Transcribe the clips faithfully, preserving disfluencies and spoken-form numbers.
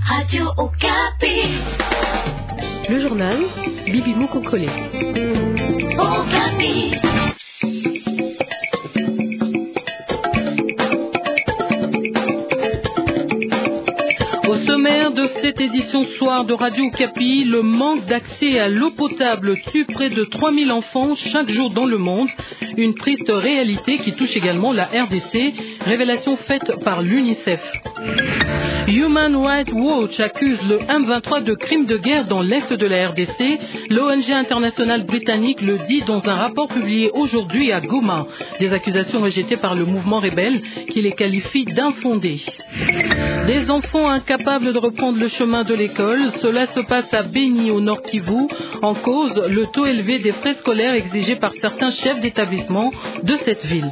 Radio Okapi. Le journal, Bibi Mokokole. Okapi. Au sommaire de cette édition soir de Radio Okapi, le manque d'accès à l'eau potable tue près de trois mille enfants chaque jour dans le monde. Une triste réalité qui touche également la R D C, révélation faite par l'UNICEF. Human Rights Watch accuse le M vingt-trois de crimes de guerre dans l'est de la R D C. L'O N G internationale britannique le dit dans un rapport publié aujourd'hui à Goma. Des accusations rejetées par le mouvement rebelle qui les qualifie d'infondées. Des enfants incapables de reprendre le chemin de l'école. Cela se passe à Beni au Nord Kivu. En cause, le taux élevé des frais scolaires exigés par certains chefs d'établissement de cette ville.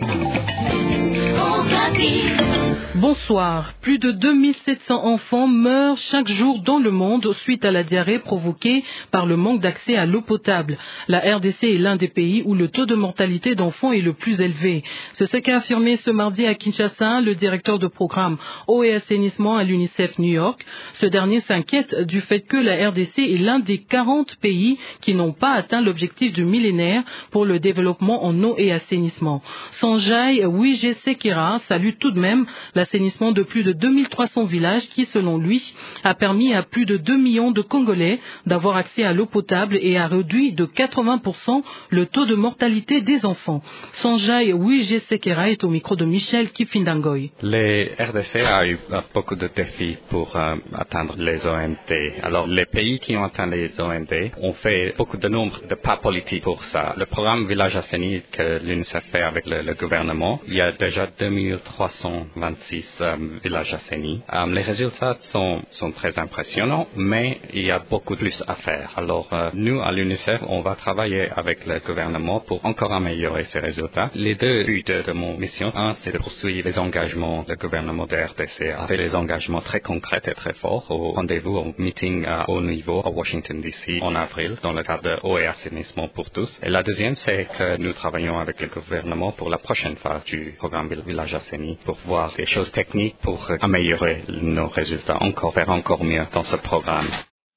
Bonsoir. Plus de deux mille sept cents enfants meurent chaque jour dans le monde suite à la diarrhée provoquée par le manque d'accès à l'eau potable. La R D C est l'un des pays où le taux de mortalité d'enfants est le plus élevé. C'est ce qu'a affirmé ce mardi à Kinshasa le directeur de programme Eau et assainissement à l'UNICEF New York. Ce dernier s'inquiète du fait que la R D C est l'un des quarante pays qui n'ont pas atteint l'objectif du millénaire pour le développement en eau et assainissement. Sanjay Wijesekera salue tout de même l'assainissement de plus de deux mille trois cents villages qui, selon lui, a permis à plus de deux millions de Congolais d'avoir accès à l'eau potable et a réduit de quatre-vingts pour cent le taux de mortalité des enfants. Sanjay Wijesekera est au micro de Michel Kifindangoy. Les R D C a eu beaucoup de défis pour euh, atteindre les O M D. Alors, les pays qui ont atteint les O M D ont fait beaucoup de nombre de pas politiques pour ça. Le programme Village assaini que l'UNICEF fait avec le, le gouvernement, il y a déjà deux mille trois cent vingt-six euh, villages assainis. Euh, les résultats sont, sont très impressionnants, mais il y a beaucoup plus à faire. Alors, euh, nous, à l'UNICEF, on va travailler avec le gouvernement pour encore améliorer ces résultats. Les deux buts de, de mon mission, un, c'est de poursuivre les engagements du gouvernement de R D C avec des engagements très concrets et très forts au rendez-vous, au meeting à haut niveau à Washington D C en avril, dans le cadre de eau et assainissement pour tous. Et la deuxième, c'est que nous travaillons avec le gouvernement pour la prochaine phase du programme Village assaini pour voir des choses techniques pour améliorer nos résultats, encore faire encore mieux dans ce programme.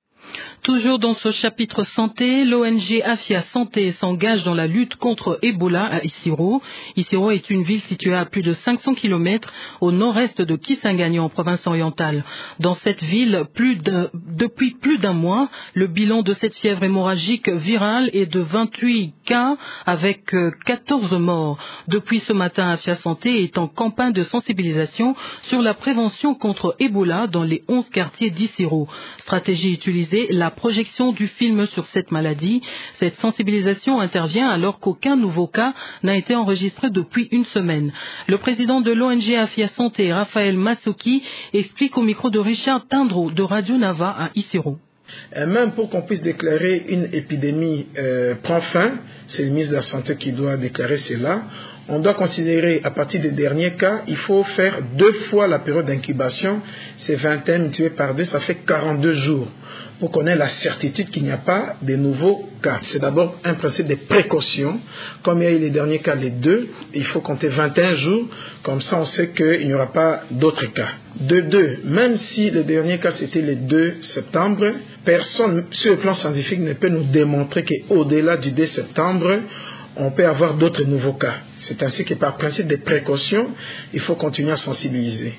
Toujours dans ce chapitre santé, l'O N G Afia Santé s'engage dans la lutte contre Ebola à Isiro. Isiro est une ville située à plus de cinq cents kilomètres au nord-est de Kisangani en province orientale. Dans cette ville, plus de, depuis plus d'un mois, le bilan de cette fièvre hémorragique virale est de vingt-huit cas avec quatorze morts. Depuis ce matin, Afia Santé est en campagne de sensibilisation sur la prévention contre Ebola dans les onze quartiers d'Isiro. Stratégie utilisée, la projection du film sur cette maladie. Cette sensibilisation intervient alors qu'aucun nouveau cas n'a été enregistré depuis une semaine. Le président de l'O N G Afia Santé, Raphaël Massoki, explique au micro de Richard Tindro de Radio Nava à Isiro. Et même pour qu'on puisse déclarer une épidémie euh, prend fin, c'est le ministre de la Santé qui doit déclarer cela, on doit considérer à partir des derniers cas, il faut faire deux fois la période d'incubation, c'est vingt et un multiplié par deux, ça fait quarante-deux jours, pour qu'on ait la certitude qu'il n'y a pas de nouveaux cas. C'est d'abord un principe de précaution, comme il y a eu les derniers cas, les deux, il faut compter vingt et un jours, comme ça on sait qu'il n'y aura pas d'autres cas. De deux, même si le dernier cas c'était le deux septembre, personne sur le plan scientifique ne peut nous démontrer qu'au-delà du deux septembre, on peut avoir d'autres nouveaux cas. C'est ainsi que par principe de précaution, il faut continuer à sensibiliser.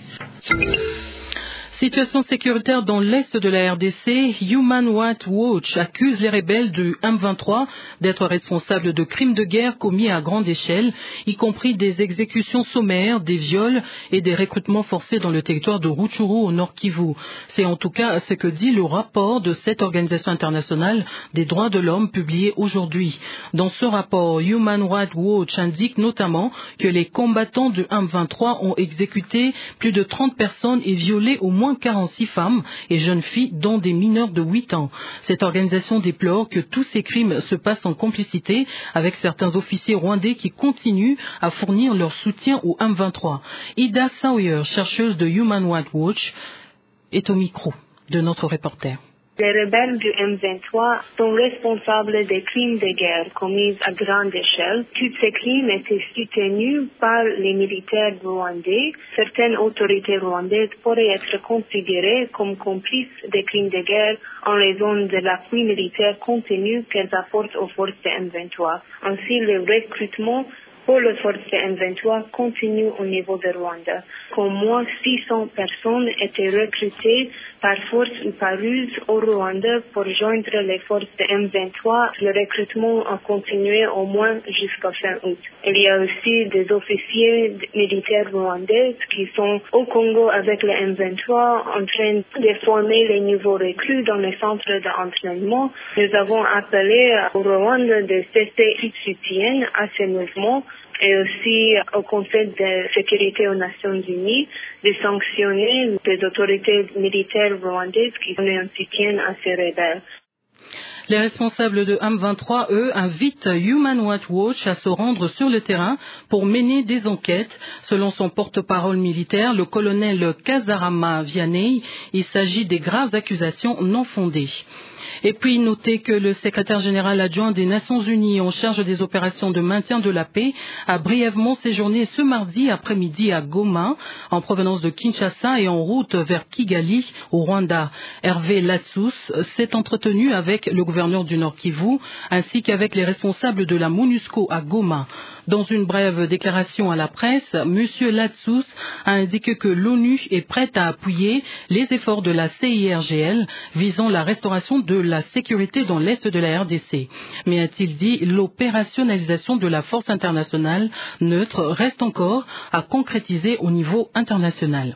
Situation sécuritaire dans l'est de la R D C, Human Rights Watch accuse les rebelles du M vingt-trois d'être responsables de crimes de guerre commis à grande échelle, y compris des exécutions sommaires, des viols et des recrutements forcés dans le territoire de Rutshuru au Nord Kivu. C'est en tout cas ce que dit le rapport de cette organisation internationale des droits de l'homme publié aujourd'hui. Dans ce rapport, Human Rights Watch indique notamment que les combattants du M vingt-trois ont exécuté plus de trente personnes et violé au moins quarante-six femmes et jeunes filles, dont des mineurs de huit ans. Cette organisation déplore que tous ces crimes se passent en complicité avec certains officiers rwandais qui continuent à fournir leur soutien au M vingt-trois. Ida Sawyer, chercheuse de Human Rights Watch, est au micro de notre reporter. Les rebelles du M vingt-trois sont responsables des crimes de guerre commis à grande échelle. Tous ces crimes étaient soutenus par les militaires rwandais. Certaines autorités rwandaises pourraient être considérées comme complices des crimes de guerre en raison de l'appui militaire continu qu'elles apportent aux forces de M vingt-trois. Ainsi, le recrutement pour les forces de M vingt-trois continue au niveau de Rwanda. Qu'au moins six cents personnes étaient recrutées par force ou par ruse au Rwanda pour joindre les forces de M vingt-trois. Le recrutement a continué au moins jusqu'à fin août. Il y a aussi des officiers militaires rwandais qui sont au Congo avec le M vingt-trois en train de former les nouveaux recrues dans les centres d'entraînement. Nous avons appelé au Rwanda de cesser tout soutien à ces mouvements et aussi au Conseil de sécurité aux Nations Unies de sanctionner les autorités militaires rwandaises qui donnent un soutien à ces rebelles. Les responsables de M vingt-trois, eux, invitent Human Rights Watch à se rendre sur le terrain pour mener des enquêtes. Selon son porte-parole militaire, le colonel Kazarama Vianney, il s'agit des graves accusations non fondées. Et puis, notez que le secrétaire général adjoint des Nations Unies en charge des opérations de maintien de la paix a brièvement séjourné ce mardi après-midi à Goma, en provenance de Kinshasa et en route vers Kigali, au Rwanda. Hervé Latsous s'est entretenu avec le gouverneur du Nord Kivu, ainsi qu'avec les responsables de la MONUSCO à Goma. Dans une brève déclaration à la presse, M. Latsous a indiqué que l'ONU est prête à appuyer les efforts de la C I R G L visant la restauration de la sécurité dans l'est de la R D C. Mais a-t-il dit, l'opérationnalisation de la force internationale neutre reste encore à concrétiser au niveau international.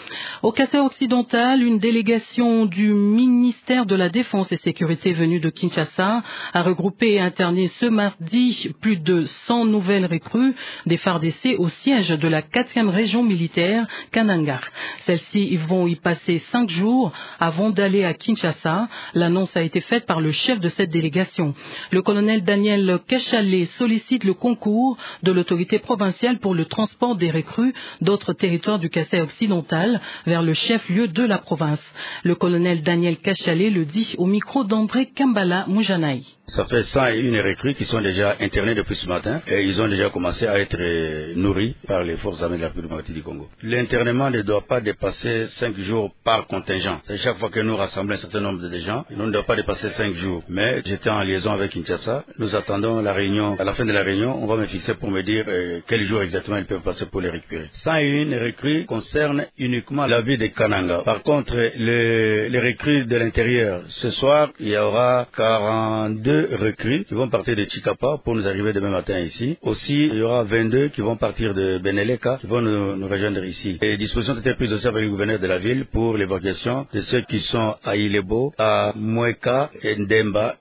Au Kassai occidental, une délégation du ministère de la Défense et Sécurité venue de Kinshasa a regroupé et interné ce mardi plus de cent nouvelles recrues des F A R D C au siège de la quatrième région militaire, Kananga. Celles-ci vont y passer cinq jours avant d'aller à Kinshasa. L'annonce a été faite par le chef de cette délégation. Le colonel Daniel Kachalé sollicite le concours de l'autorité provinciale pour le transport des recrues d'autres territoires du Kassai occidental vers le chef-lieu de la province. Le colonel Daniel Kachalé le dit au micro d'André Kambala Moujanaï. Ça fait cent et une recrues qui sont déjà internés depuis ce matin et ils ont déjà commencé à être nourris par les forces armées de la République démocratique du Congo. L'internement ne doit pas dépasser cinq jours par contingent. C'est chaque fois que nous rassemblons un certain nombre de gens, il ne doit pas dépasser cinq jours. Mais j'étais en liaison avec Kinshasa. Nous attendons la réunion. À la fin de la réunion, on va me fixer pour me dire euh, quel jour exactement ils peuvent passer pour les récupérer. cent et une recrues concernent uniquement la ville de Kananga. Par contre, les, les recrues de l'intérieur, ce soir, il y aura quarante-deux recrues qui vont partir de Chikapa pour nous arriver demain matin ici. Aussi, il y aura vingt-deux qui vont partir de Beneleka qui vont nous, nous rejoindre ici. Et les dispositions étaient prises aussi avec le gouverneur de la ville pour l'évacuation de ceux qui sont à Ilebo, à Mweka et Ndemba.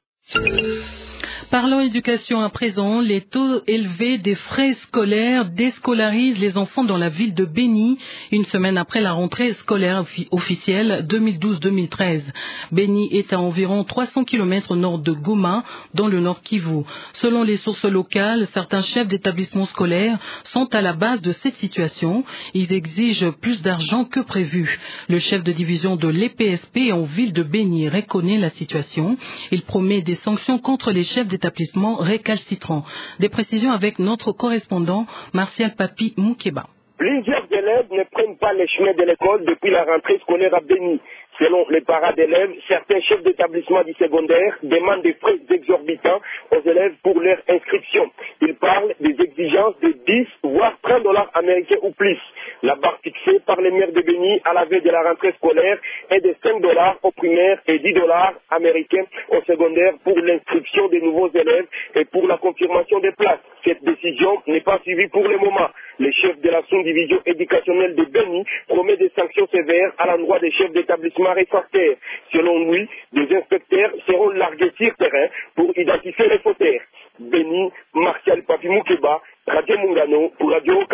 Parlons éducation à présent. Les taux élevés des frais scolaires déscolarisent les enfants dans la ville de Béni, une semaine après la rentrée scolaire officielle deux mille douze deux mille treize. Béni est à environ trois cents kilomètres au nord de Goma, dans le nord Kivu. Selon les sources locales, certains chefs d'établissements scolaires sont à la base de cette situation. Ils exigent plus d'argent que prévu. Le chef de division de l'E P S P en ville de Béni reconnaît la situation. Il promet des sanctions contre les chefs d'établissement récalcitrants. Des précisions avec notre correspondant Martial Papi Moukeba. Plusieurs élèves ne prennent pas les chemins de l'école depuis la rentrée scolaire à Béni. Selon les parents d'élèves, certains chefs d'établissement du secondaire demandent des frais exorbitants aux élèves pour leur inscription. Ils parlent des exigences de dix voire trente dollars américains ou plus. La barre fixée par les maires de Béni à la veille de la rentrée scolaire est de cinq dollars au primaire et dix dollars américains au secondaire pour l'inscription des nouveaux élèves et pour la confirmation des places. Cette décision n'est pas suivie pour le moment. Le chef de la sous-division éducationnelle de Béni promet des sanctions sévères à l'endroit des chefs d'établissement réfractaires. Selon lui, des inspecteurs seront largués sur terrain pour identifier les fauteurs. Béni, Martial Papi Moukeba, Radio Mungano pour Radio Okapi.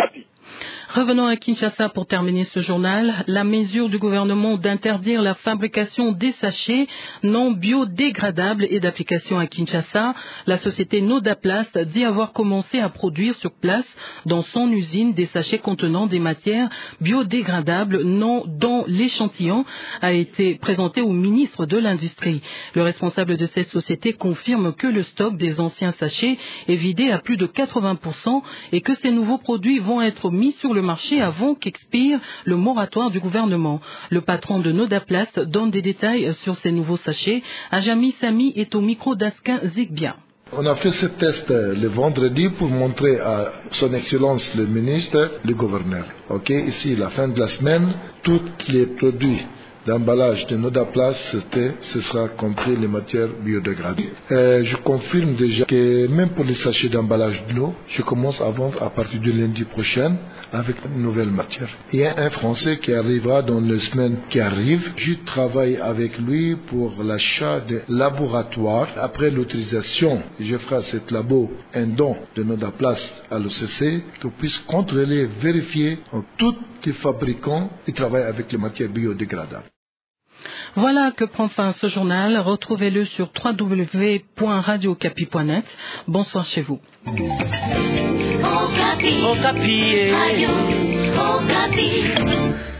Revenons à Kinshasa pour terminer ce journal. La mesure du gouvernement d'interdire la fabrication des sachets non biodégradables est d'application à Kinshasa. La société Nodaplast dit avoir commencé à produire sur place dans son usine des sachets contenant des matières biodégradables non, dont l'échantillon a été présenté au ministre de l'Industrie. Le responsable de cette société confirme que le stock des anciens sachets est vidé à plus de quatre-vingts pour cent et que ces nouveaux produits vont être mis sur le marché avant qu'expire le moratoire du gouvernement. Le patron de Nodaplast donne des détails sur ces nouveaux sachets. Ajami Sami est au micro d'Askin Zigbia. On a fait ce test le vendredi pour montrer à son Excellence le ministre, le gouverneur. Ok, ici, la fin de la semaine, tous les produits d'emballage de Nodaplast, ce sera compris les matières biodégradables. Euh, je confirme déjà que même pour les sachets d'emballage de l'eau, je commence à vendre à partir du lundi prochain avec une nouvelle matière. Il y a un Français qui arrivera dans les semaines qui arrivent. Je travaille avec lui pour l'achat de laboratoires. Après l'autorisation, je ferai à cet labo un don de Nodaplast à l'O C C pour qu'on puisse contrôler, vérifier en tous les fabricants qui travaillent avec les matières biodégradables. Voilà que prend fin ce journal. Retrouvez-le sur w w w point radio okapi point net. Bonsoir chez vous. Okapi. Okapi. Radio Okapi.